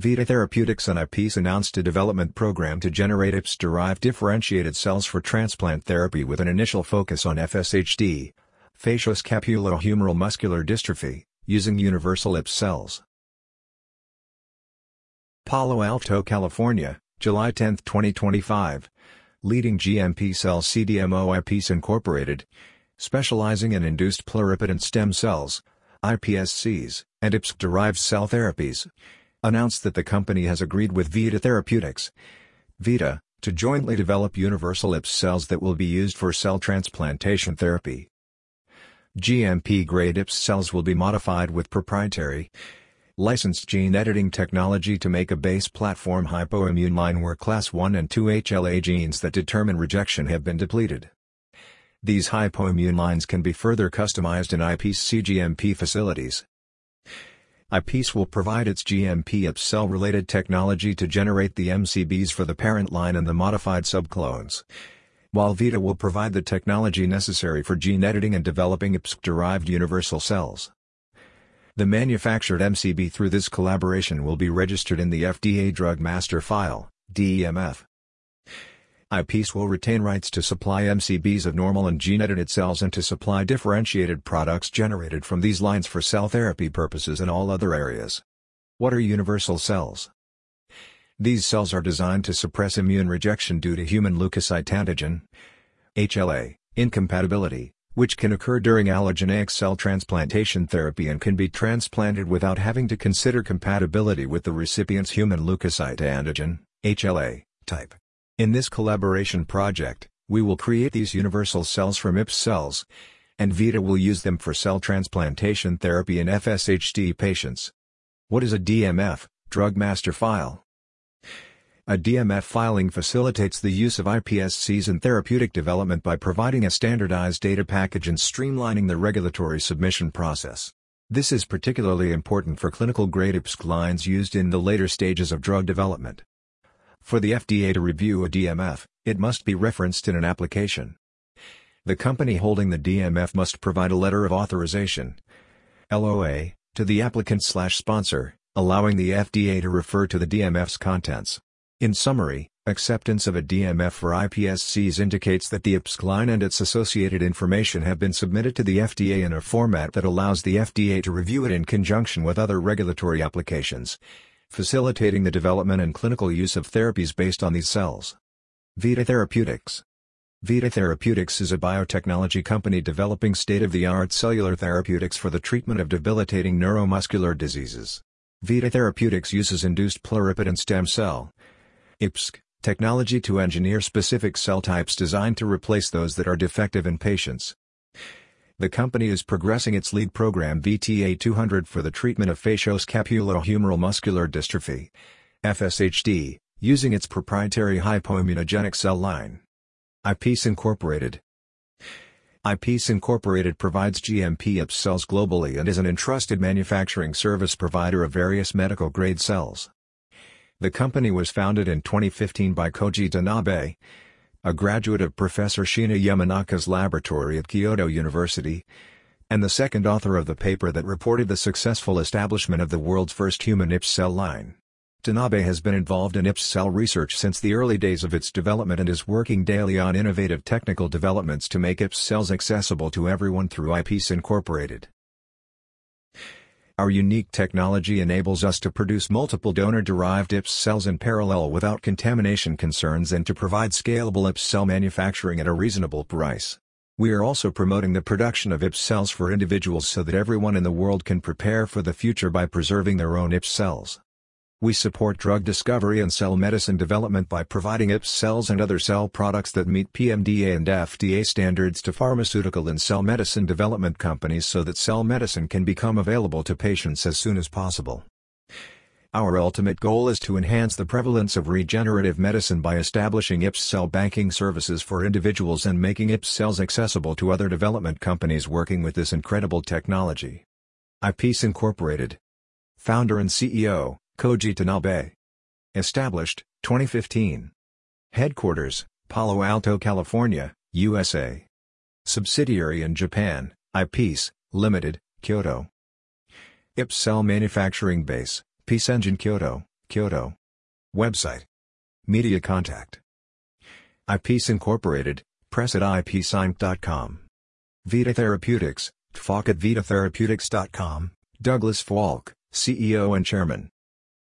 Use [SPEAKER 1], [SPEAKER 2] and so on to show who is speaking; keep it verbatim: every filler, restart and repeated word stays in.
[SPEAKER 1] Vita Therapeutics and iPeace announced a development program to generate I P S-derived differentiated cells for transplant therapy with an initial focus on F S H D, facioscapulohumeral muscular dystrophy, using universal I P S cells. Palo Alto, California, July tenth twenty twenty-five. Leading G M P cell C D M O iPeace Incorporated, specializing in induced pluripotent stem cells, I P S Cs, and I P S-derived cell therapies, announced that the company has agreed with Vita Therapeutics, Vita, to jointly develop universal I P S cells that will be used for cell transplantation therapy. G M P-grade I P S cells will be modified with proprietary, licensed gene editing technology to make a base platform hypoimmune line where class one and two H L A genes that determine rejection have been depleted. These hypoimmune lines can be further customized in iPeace C G M P facilities. iPeace will provide its G M P I P S cell-related technology to generate the M C Bs for the parent line and the modified subclones, while Vita will provide the technology necessary for gene editing and developing I P S-derived universal cells. The manufactured M C B through this collaboration will be registered in the F D A Drug Master File, D E M F. iPeace will retain rights to supply M C Bs of normal and gene-edited cells and to supply differentiated products generated from these lines for cell therapy purposes in all other areas. What are universal cells? These cells are designed to suppress immune rejection due to human leukocyte antigen, H L A, incompatibility, which can occur during allogeneic cell transplantation therapy and can be transplanted without having to consider compatibility with the recipient's human leukocyte antigen, H L A, type. In this collaboration project, we will create these universal cells from I P S cells, and Vita will use them for cell transplantation therapy in F S H D patients. What is a D M F, Drug Master File? A D M F filing facilitates the use of I P S Cs in therapeutic development by providing a standardized data package and streamlining the regulatory submission process. This is particularly important for clinical-grade I P S lines used in the later stages of drug development. For the F D A to review a D M F, it must be referenced in an application. The company holding the D M F must provide a letter of authorization, L O A, to the applicant/sponsor, allowing the F D A to refer to the D M F's contents. In summary, acceptance of a D M F for I P S Cs indicates that the I P S line and its associated information have been submitted to the F D A in a format that allows the F D A to review it in conjunction with other regulatory applications, facilitating the development and clinical use of therapies based on these cells. Vita Therapeutics. Vita Therapeutics is a biotechnology company developing state-of-the-art cellular therapeutics for the treatment of debilitating neuromuscular diseases. Vita Therapeutics uses induced pluripotent stem cell I P S C technology to engineer specific cell types designed to replace those that are defective in patients. The company is progressing its lead program V T A two hundred for the treatment of facioscapulohumeral muscular dystrophy, F S H D, using its proprietary hypoimmunogenic cell line. iPeace Incorporated. iPeace Incorporated provides G M P I P S cells globally and is an entrusted manufacturing service provider of various medical-grade cells. The company was founded in twenty fifteen by Koji Tanabe, a graduate of Professor Shinya Yamanaka's laboratory at Kyoto University, and the second author of the paper that reported the successful establishment of the world's first human I P S cell line. Tanabe has been involved in I P S cell research since the early days of its development and is working daily on innovative technical developments to make I P S cells accessible to everyone through iPeace Incorporated. Our unique technology enables us to produce multiple donor-derived I P S cells in parallel without contamination concerns and to provide scalable I P S cell manufacturing at a reasonable price. We are also promoting the production of I P S cells for individuals so that everyone in the world can prepare for the future by preserving their own I P S cells. We support drug discovery and cell medicine development by providing I P S cells and other cell products that meet P M D A and F D A standards to pharmaceutical and cell medicine development companies so that cell medicine can become available to patients as soon as possible. Our ultimate goal is to enhance the prevalence of regenerative medicine by establishing I P S cell banking services for individuals and making I P S cells accessible to other development companies working with this incredible technology. iPeace Incorporated. Founder and C E O, Koji Tanabe. Established, twenty fifteen. Headquarters, Palo Alto, California, U S A. Subsidiary in Japan, iPeace, Limited, Kyoto. I P S cell manufacturing base, Peace Engine Kyoto, Kyoto. Website. Media contact. iPiece Incorporated, press at i piece inc dot com. Vita Therapeutics, T F O C at vita therapeutics dot com, Douglas Falk, C E O and Chairman.